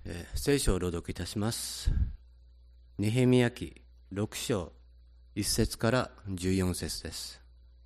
聖書を朗読いたします。ネヘミヤ記6章1節から14節です。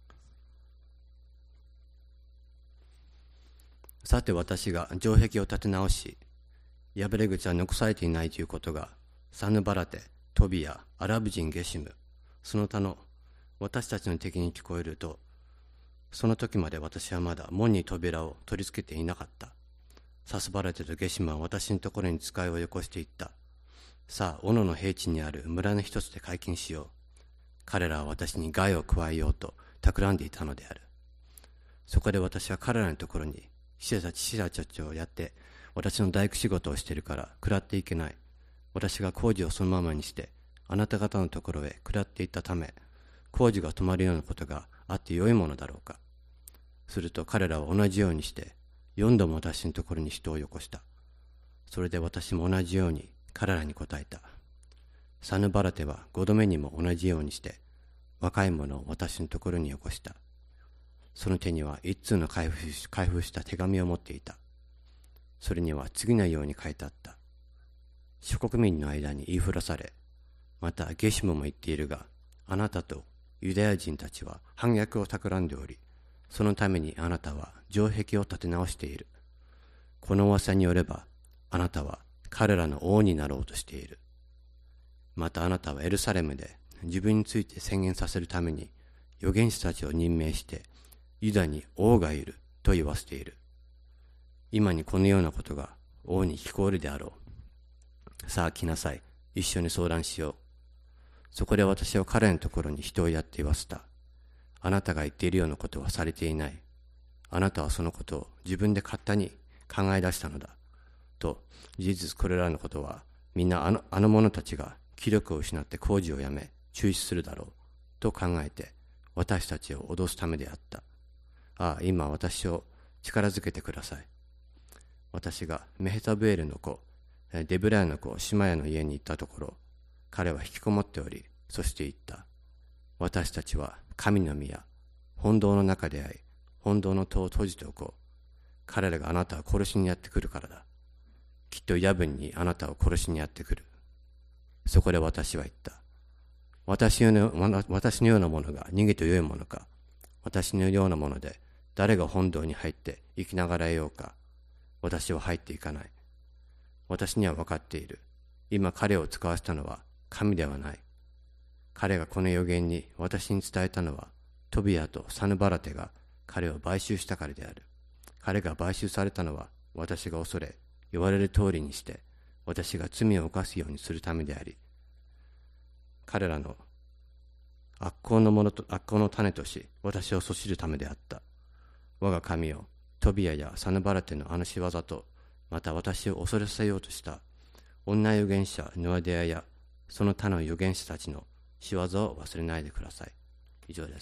さて私が城壁を建て直し、破れ口は残されていないということがサヌバラテ、トビア、アラブ人ゲシム、その他の私たちの敵に聞こえると、その時まで私はまだ門に扉を取り付けていなかった。サスバラテとゲシムは私のところに使いをよこしていった。さあ、斧の平地にある村の一つで解禁しよう。彼らは私に害を加えようと企んでいたのである。そこで私は彼らのところに使者たちをやって、私の大工仕事をしているから食らっていけない。私が工事をそのままにして、あなた方のところへ食らっていったため、工事が止まるようなことがあってよいものだろうか。すると彼らは同じようにして、4度も私のところに人をよこした。それで私も同じように彼らに答えた。サヌバラテは5度目にも同じようにして、若い者を私のところによこした。その手には一通の開封した手紙を持っていた。それには次のように書いてあった。諸国民の間に言いふらされ、またゲシムも言っているが、あなたとユダヤ人たちは反逆を企んでおり、そのためにあなたは城壁を建て直している。この噂によれば、あなたは彼らの王になろうとしている。またあなたはエルサレムで自分について宣言させるために預言者たちを任命して、ユダに王がいると言わせている。今にこのようなことが王に聞こえるであろう。さあ来なさい。一緒に相談しよう。そこで私は彼のところに人をやって言わせた。あなたが言っているようなことはされていない。あなたはそのことを自分で勝手に考え出したのだ。と、事実これらのことは、みんなあの者たちが気力を失って工事をやめ、中止するだろう。と考えて、私たちを脅すためであった。ああ、今私を力づけてください。私がメヘタブエルの子、デブラヤの子、シマヤの家に行ったところ、彼は引きこもっており、そして言った。私たちは神の宮、本堂の中であり、本堂の戸を閉じておこう。彼らがあなたを殺しにやってくるからだ。きっと夜分にあなたを殺しにやってくる。そこで私は言った。私のようなものが逃げてよいものか。私のようなもので誰が本堂に入って生きながらえようか。私は入っていかない。私には分かっている。今彼を使わせたのは神ではない。彼がこの預言に私に伝えたのは、トビアとサヌバラテが彼を買収したからである。彼が買収されたのは、私が恐れ、言われる通りにして、私が罪を犯すようにするためであり、彼らの悪行の種とし、私をそしるためであった。我が神よ、トビアやサヌバラテのあの仕業と、また私を恐れさせようとした女預言者ノアデアやその他の預言者たちの仕業を忘れないでください。以上です。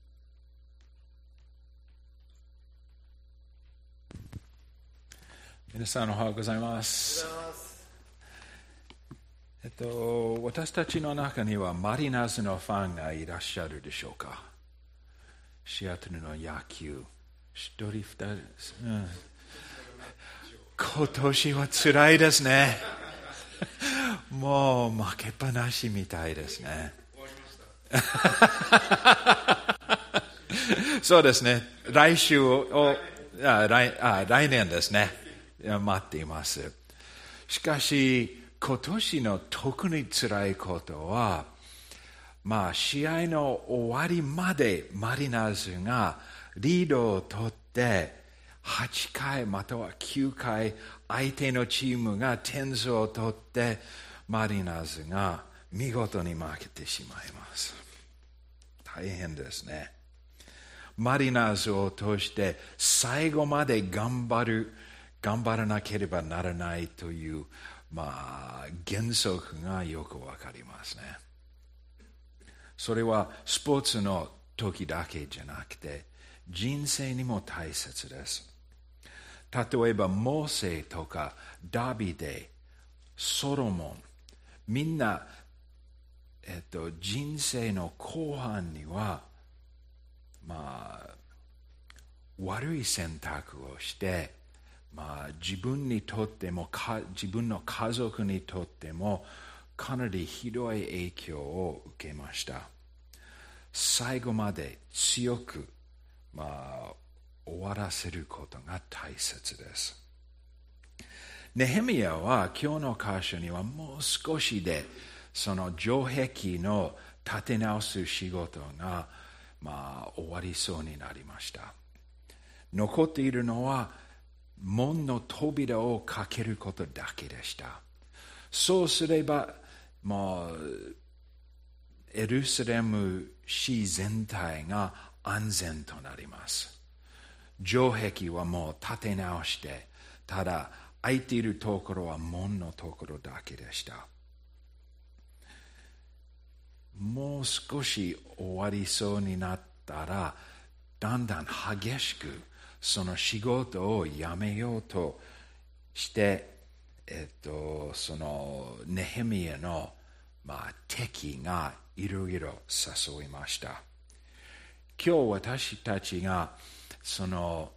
皆さんおはようございます。私たちの中にはマリナーズのファンがいらっしゃるでしょうか。シアトルの野球、一人二人、今年はつらいですね。もう負けっぱなしみたいですね。そうですね。来年ですね。待っています。しかし、今年の特に辛いことは、試合の終わりまでマリナーズがリードを取って、8回または9回相手のチームが点数を取ってマリナーズが見事に負けてしまいます。大変ですね。マリナーズを通して最後まで頑張らなければならないという、原則がよくわかりますね。それはスポーツの時だけじゃなくて人生にも大切です。例えばモーセとかダビデ、ソロモン、みんな、人生の後半には悪い選択をして自分にとっても自分の家族にとってもかなりひどい影響を受けました。最後まで強く、終わらせることが大切です。ネヘミヤは今日の箇所にはもう少しでその城壁の立て直す仕事が、終わりそうになりました。残っているのは門の扉を開けることだけでした。そうすればもうエルサレム市全体が安全となります。城壁はもう建て直して、ただ空いているところは門のところだけでした。もう少し終わりそうになったら、だんだん激しくその仕事をやめようとして、そのネヘミヤの、敵がいろいろ誘いました。今日私たちがその、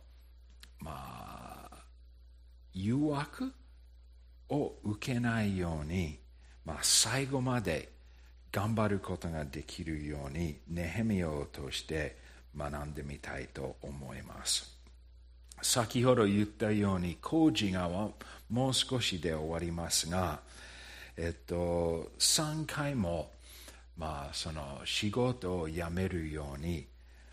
誘惑を受けないように、最後まで頑張ることができるようにネヘミヤを通して学んでみたいと思います。先ほど言ったように工事がもう少しで終わりますが、3回も、その仕事を辞めるように、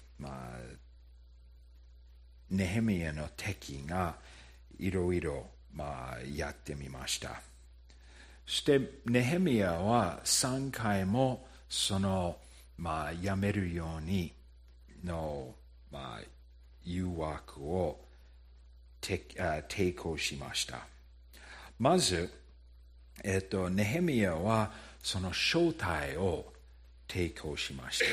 ネヘミヤの敵がいろいろやってみました。そしてネヘミヤは3回もその、辞めるようにの、誘惑を抵抗しました。まず、ネヘミヤはその正体を抵抗しました。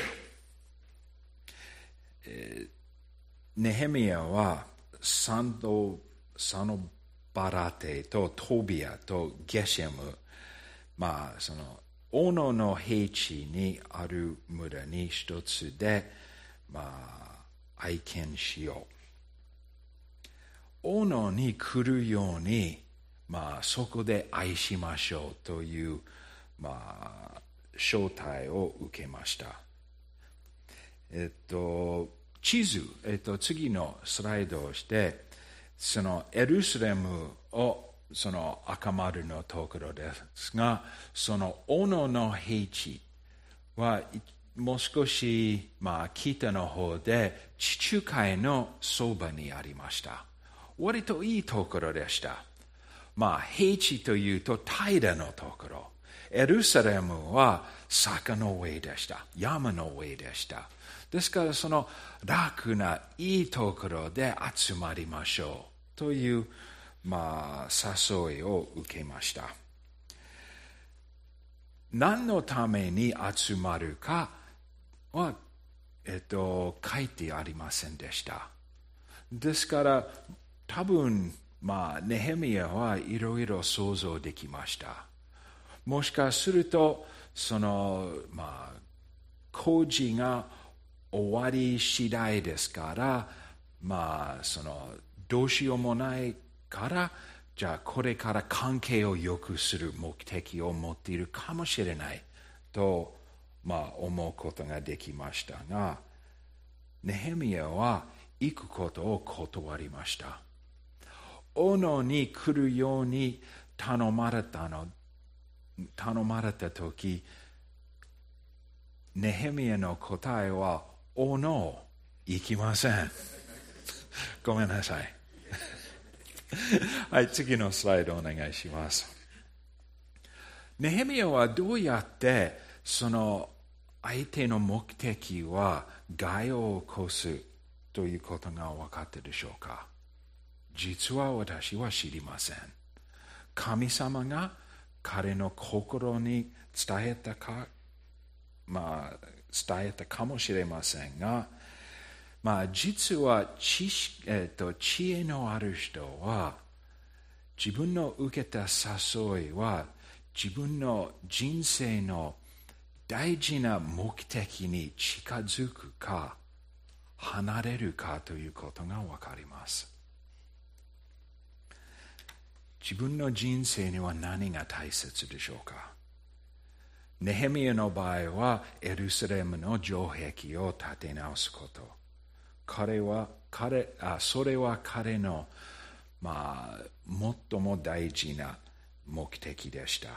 ネヘミヤはサノバラテとトビアとゲシェム、その斧の平地にある村に一つで、愛犬しよう。斧に来るように、そこで愛しましょうという、招待を受けました。地図、次のスライドをして、そのエルサレムをその赤丸のところですが、その斧の平地はもう少し、北の方で地中海のそばにありました。割といいところでした。平地というと平らのところ。エルサレムは坂の上でした。山の上でした。ですからその楽ないいところで集まりましょうという、誘いを受けました。何のために集まるかは、書いてありませんでした。ですから多分、ネヘミヤはいろいろ想像できました。もしかするとその、工事が終わり次第ですから、そのどうしようもないから、じゃあこれから関係を良くする目的を持っているかもしれないと、思うことができましたが、ネヘミヤは行くことを断りました。斧に来るように頼まれたとき、ネヘミヤの答えは、斧行きません。ごめんなさい。はい、次のスライドお願いします。ネヘミヤはどうやってその相手の目的は害を起こすということが分かっているでしょうか。実は私は知りません。神様が彼の心に伝えたかもしれませんが、実は知恵のある人は自分の受けた誘いは自分の人生の大事な目的に近づくか離れるかということが分かります。 自分の人生には何が大切でしょうか。ネヘミヤの場合はエルサレムの城壁を建て直すこと。それは彼の、最も大事な目的でした。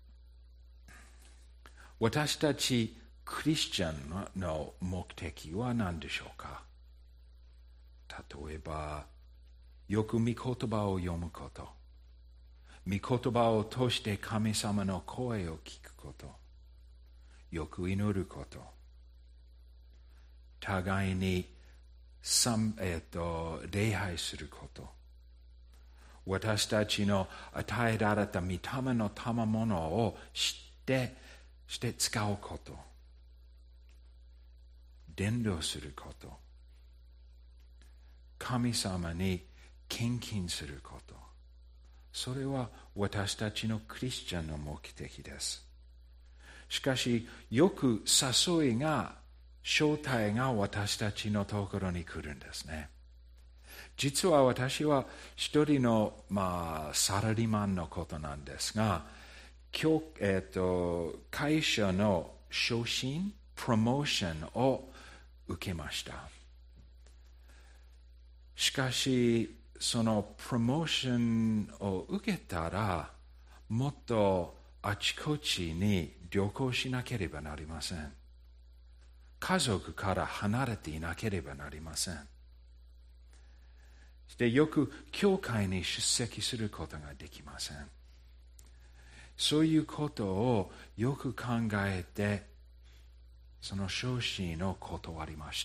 私たちクリスチャンの目的は何でしょうか。例えば、よく御言葉を読むこと。御言葉を通して神様の声を聞くこと。よく祈ること。互いに礼拝すること。私たちの与えられた御霊の賜物を知って使うこと。伝道すること。神様に献金すること。それは私たちのクリスチャンの目的です。しかし、よく招待が私たちのところに来るんですね。実は私は一人の、サラリーマンのことなんですが、会社の昇進、プロモーションを受けました。しかし、そのプロモーションを受けたら、もっとあちこちに旅行しなければなりません。家族から離れていなければなりません。そしてよく教会に出席することができません。そういうことをよく考えて、その昇進を断りました。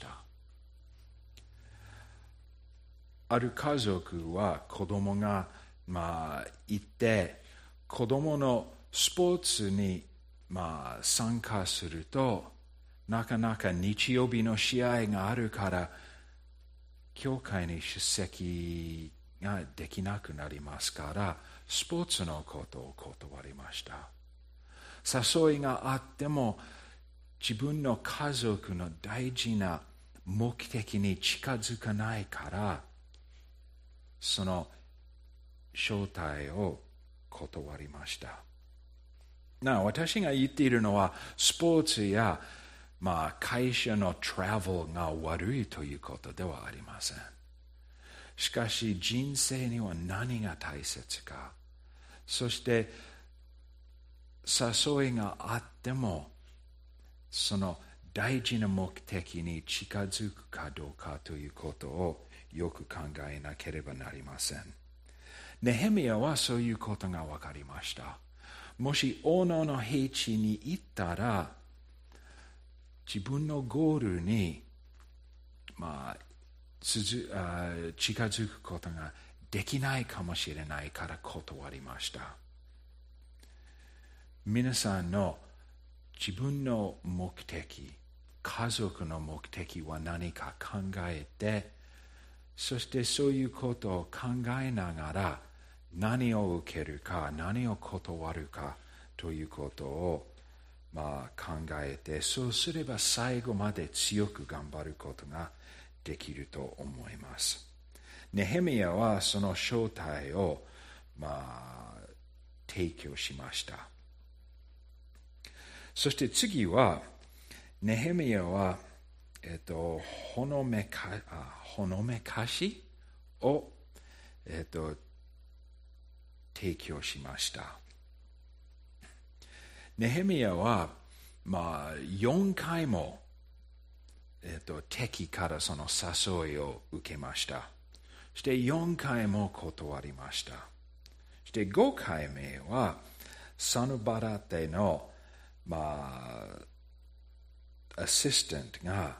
ある家族は子供がいて、子供のスポーツに参加すると、なかなか日曜日の試合があるから、教会に出席ができなくなりますから、スポーツのことを断りました。誘いがあっても、自分の家族の大事な目的に近づかないから、その招待を断りました。私が言っているのは、スポーツや会社のトラベルが悪いということではありません。しかし人生には何が大切か、そして誘いがあってもその大事な目的に近づくかどうかということをよく考えなければなりません。ネヘミヤはそういうことが分かりました。もし王の平地に行ったら、自分のゴールに、近づくことができないかもしれないから断りました。皆さんの自分の目的、家族の目的は何か考えて、そしてそういうことを考えながら何を受けるか、何を断るかということを考えて、そうすれば最後まで強く頑張ることができると思います。ネヘミヤはその招待を提供しました。そして次は、ネヘミヤは、ほのめかしを、提供しました。ネヘミヤは、4回も、敵からその誘いを受けました。そして4回も断りました。そして5回目は、サヌバラテのアシスタントが、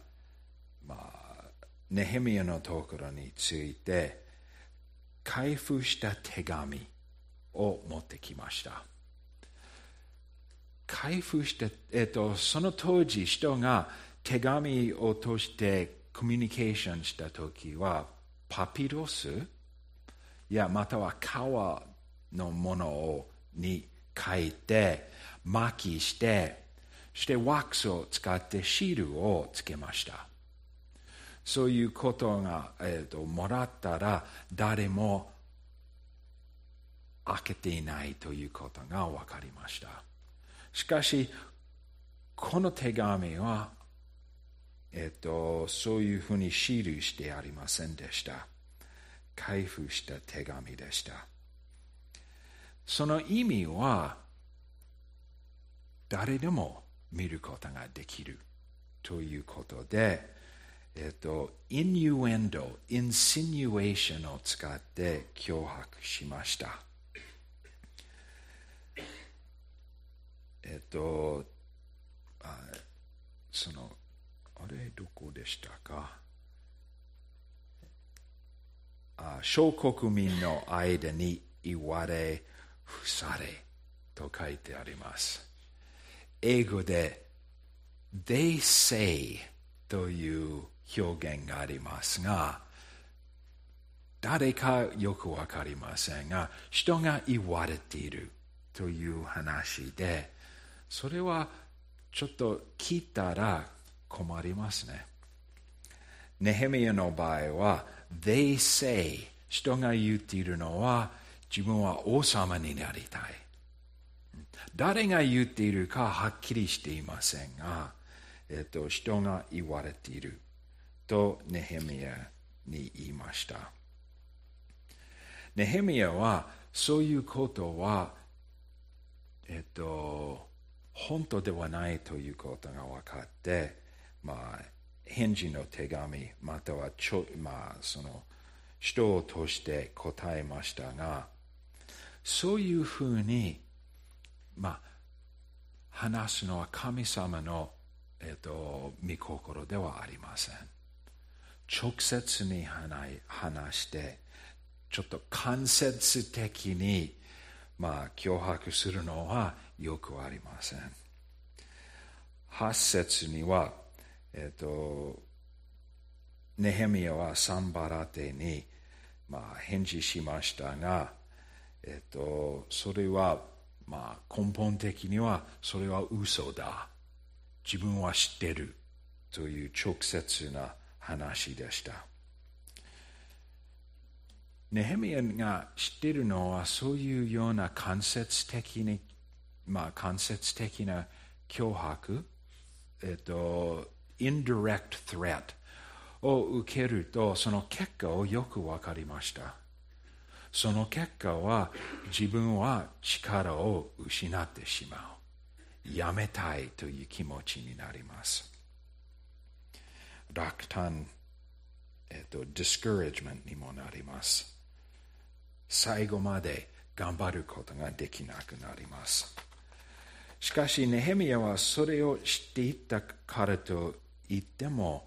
ネヘミヤのところについて開封した手紙を持ってきました。開封して、その当時人が手紙を通してコミュニケーションしたときはパピロスやまたは革のものに書いて巻きして、そしてワックスを使ってシールをつけました。そういうことが、もらったら誰も開けていないということが分かりました。しかし、この手紙は、そういうふうに記してありませんでした。開封した手紙でした。その意味は、誰でも見ることができるということで、インニュエンド、インシニュエーションを使って脅迫しました。どこでしたか。小国民の間に言われ、伏されと書いてあります。英語で They say という表現がありますが、誰かよくわかりませんが、人が言われているという話で、それはちょっと聞いたら困りますね。ネヘミヤの場合は、They say 人が言っているのは、自分は王様になりたい。誰が言っているかはっきりしていませんが、人が言われているとネヘミヤに言いました。ネヘミヤはそういうことは、本当ではないということが分かって、返事の手紙またはその人を通して答えましたが、そういうふうに話すのは神様の、御心ではありません。直接に話して、ちょっと間接的に、脅迫するのはよくありません。8節には、ネヘミヤはサンバラテに、返事しましたが、それは根本的にはそれは嘘だ。自分は知ってるという直接な話でした。ネヘミヤが知っているのはそういうような間接的な脅迫、indirect threat を受けると、その結果をよく分かりました。その結果は、自分は力を失ってしまう。やめたいという気持ちになります。落胆、discouragement にもなります。最後まで頑張ることができなくなります。しかし、ネヘミヤはそれを知っていたからといっても、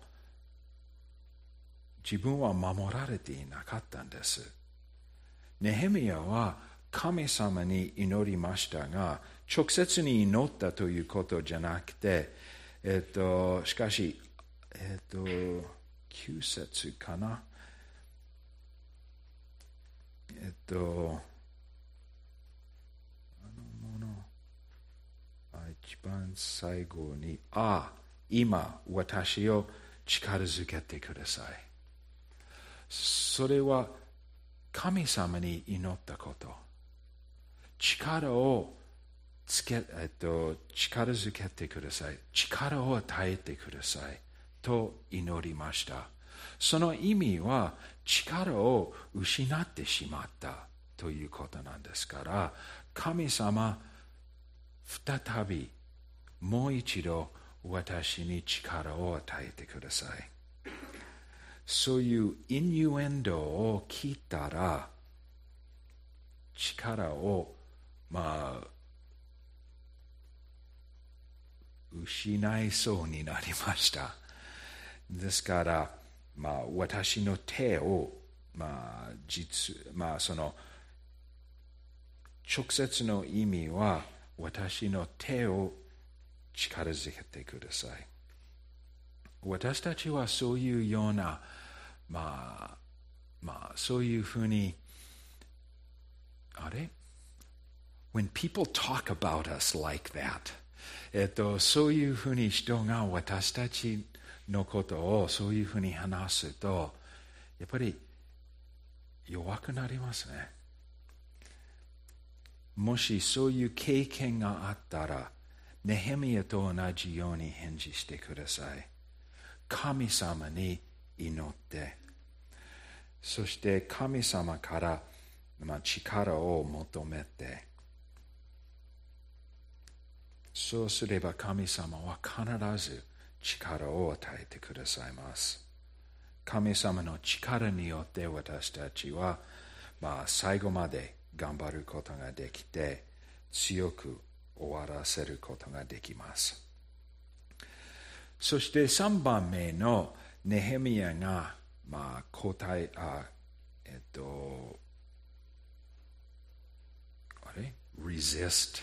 自分は守られていなかったんです。ネヘミヤは神様に祈りましたが、直接に祈ったということじゃなくて、しかし、9節かな。一番最後に、今私を力づけてください。それは神様に祈ったこと。力づけてください。力を与えてください。と祈りました。その意味は、力を失ってしまったということなんですから、神様、再び、もう一度私に力を与えてください。そういうインニュエンドを聞いたら、力を、失いそうになりました。ですから、私の手を、その直接の意味は、私の手を力づけてください。私たちはそういうような、そういうふうに、When people talk about us like that、そういうふうに人が私たちのことをそういうふうに話すと、やっぱり弱くなりますね。 もしそういう経験があったら、ネヘミヤと同じように返事してください。神様に祈って、そして神様から、力を求めて、そうすれば神様は必ず力を与えてくださいます。神様の力によって私たちは、最後まで頑張ることができて、強く終わらせることができます。そして3番目のネヘミヤが、resist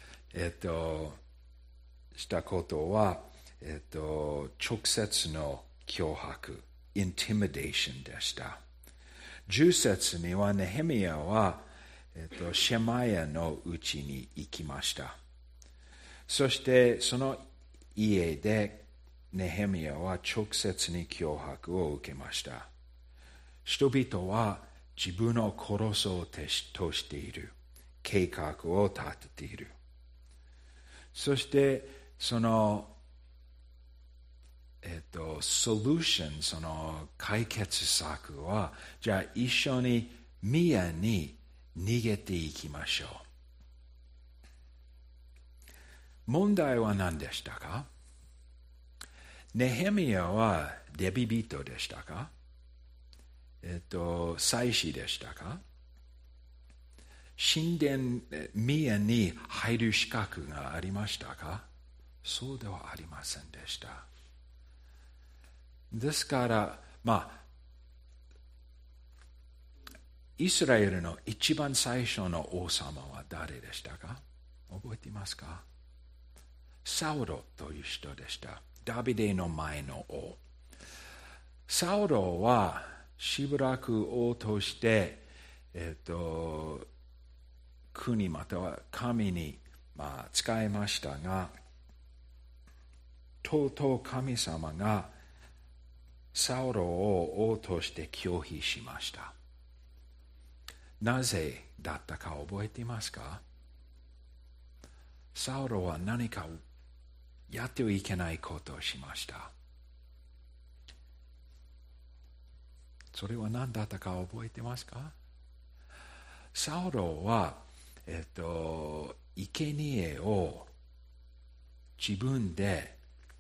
したことは、直接の脅迫 intimidation でした。10節にはネヘミヤは、シェマヤのうちに行きました。そしてその家でネヘミヤは直接に脅迫を受けました。人々は自分を殺そうとしている。計画を立てている。そしてそのソリューション、その解決策は、じゃあ一緒に宮に逃げていきましょう。問題は何でしたか？ネヘミヤはレビ人でしたか？祭司でしたか？神殿、宮に入る資格がありましたか？そうではありませんでした。ですから、イスラエルの一番最初の王様は誰でしたか？覚えていますか？サウロという人でした。ダビデの前の王。サウロはしばらく王として、国または神に、使いましたが、とうとう神様がサウロを王として拒否しました。なぜだったか覚えていますか？サウロは何かやってはいけないことをしました。それは何だったか覚えていますか？サウロは、生贄を自分で、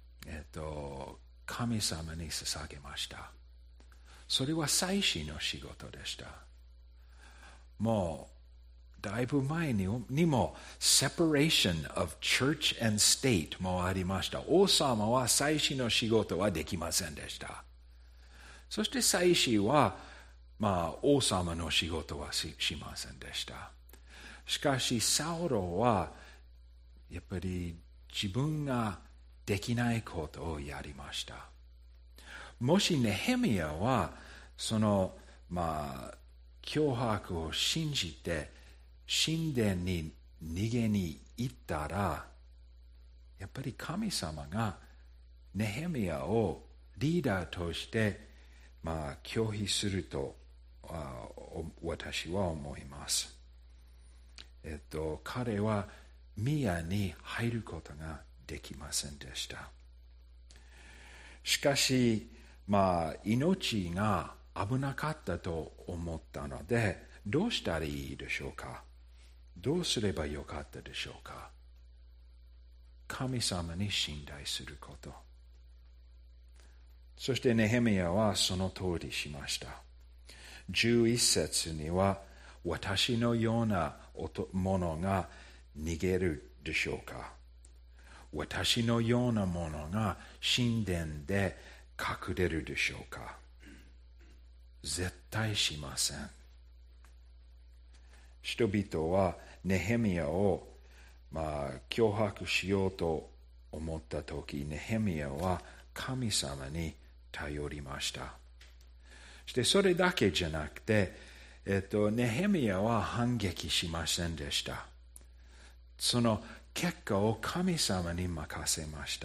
神様に捧げました。それは祭司の仕事でした。もうだいぶ前にも separation of church and state もありました。王様は祭司の仕事はできませんでした。そして祭司は、王様の仕事は しませんでした。しかしサウロはやっぱり自分ができないことをやりました。もしネヘミヤはその脅迫を信じて神殿に逃げに行ったら、やっぱり神様がネヘミヤをリーダーとして拒否すると私は思います。彼は宮に入ることができませんでした。しかし、命が危なかったと思ったので、どうしたらいいでしょうか？どうすればよかったでしょうか？神様に信頼すること。そしてネヘミヤはその通りしました。11節には、私のような者が逃げるでしょうか？私のような者が神殿で隠れるでしょうか？絶対しません。人々はネヘミヤを脅迫しようと思ったとき、ネヘミヤは神様に頼りました。そしてそれだけじゃなくて、ネヘミヤは反撃しませんでした。その結果を神様に任せました。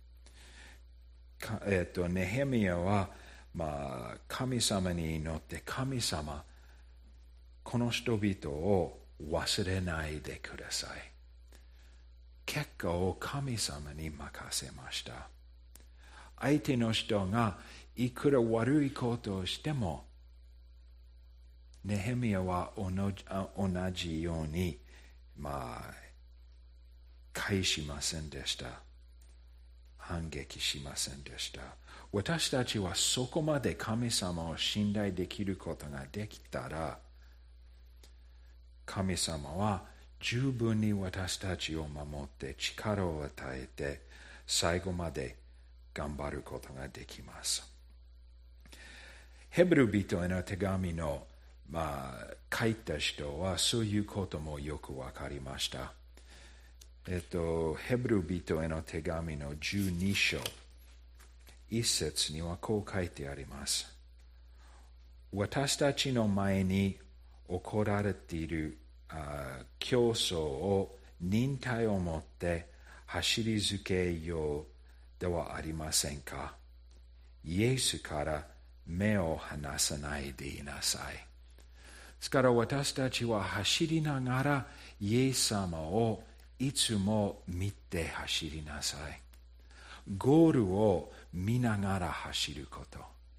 ネヘミヤは、神様に祈って、神様、この人々を忘れないでください。結果を神様に任せました。相手の人がいくら悪いことをしても、ネヘミヤは同じように、返しませんでした。反撃しませんでした。私たちはそこまで神様を信頼できることができたら、神様は十分に私たちを守って力を与えて最後まで頑張ることができます。ヘブル人への手紙の、書いた人はそういうこともよくわかりました。ヘブル人への手紙の12章1節にはこう書いてあります。私たちの前に起こられている競争を忍耐を持って走り続けようではありませんか。イエスから目を離さないでいなさい。ですから私たちは走りながらイエス様をいつも見て走りなさい。ゴールを見ながら走ること。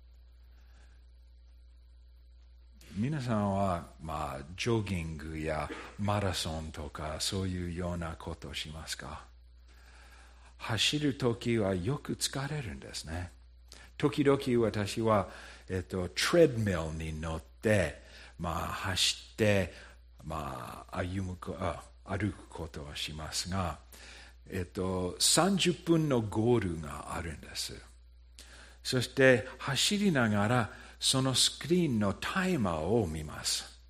皆さんは、ジョギングやマラソンとかそういうようなことをしますか？走るときはよく疲れるんですね。時々私は、トレッドミルに乗って、走って、歩くことはしますが、30分のゴールがあるんです。そして走りながらそのスクリーンのタイマーを見ます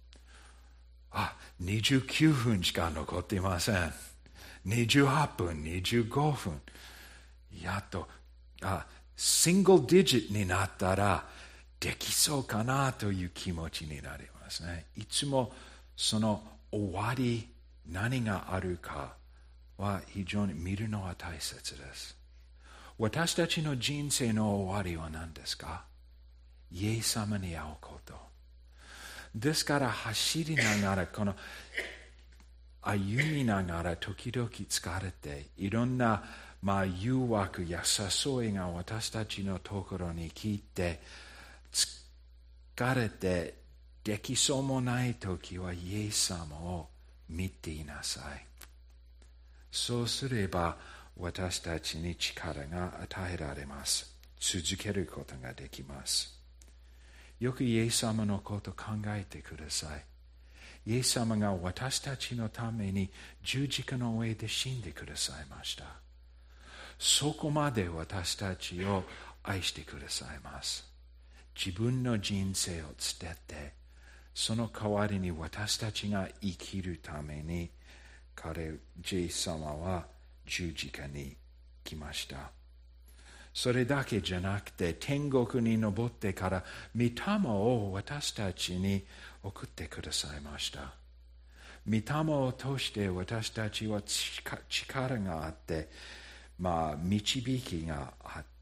。29分しか残っていません。28分、25分。やっと、シングルディジットになったらできそうかなという気持ちになりますね。いつもその終わり、何があるかは非常に見るのは大切です。私たちの人生の終わりは何ですか？イエス様に会うこと。ですから走りながら、この歩みながら時々疲れて、いろんな誘惑や誘いが私たちのところに来て、疲れてできそうもないときはイエス様を見ていなさい。そうすれば私たちに力が与えられます。続けることができます。よくイエス様のことを考えてください。イエス様が私たちのために十字架の上で死んでくださいました。そこまで私たちを愛してくださいます。自分の人生を捨てて、その代わりに私たちが生きるために、イエス様は十字架に来ました。それだけじゃなくて、天国に登ってから御霊を私たちに送ってくださいました。御霊を通して私たちは力があって、導きがあって、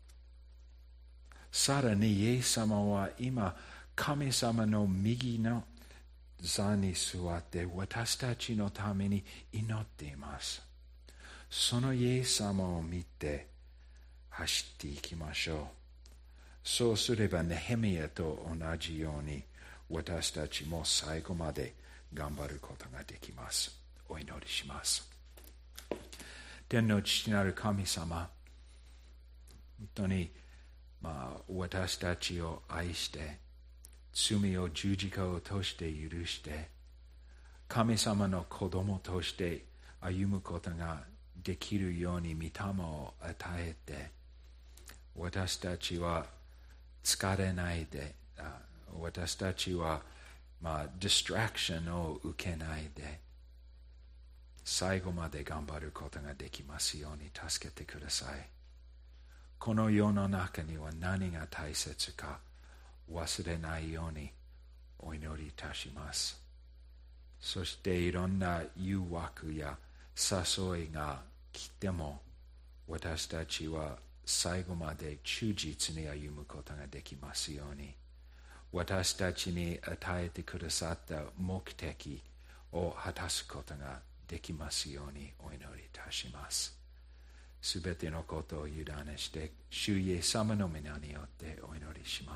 さらにイエス様は今、神様の右の座に座って私たちのために祈っています。そのイエス様を見て走っていきましょう。そうすればネヘミヤと同じように私たちも最後まで頑張ることができます。お祈りします。天の父なる神様、本当に私たちを愛して罪を十字架を通して許して神様の子供として歩むことができるように御霊を与えて、私たちは疲れないで、私たちはディストラクションを受けないで最後まで頑張ることができますように助けてください。この世の中には何が大切か忘れないようにお祈りいたします。そしていろんな誘惑や誘いが来ても私たちは最後まで忠実に歩むことができますように、私たちに与えてくださった目的を果たすことができますようにお祈りいたします。すべてのことを委ねして、主イエス様の皆によってお祈りします。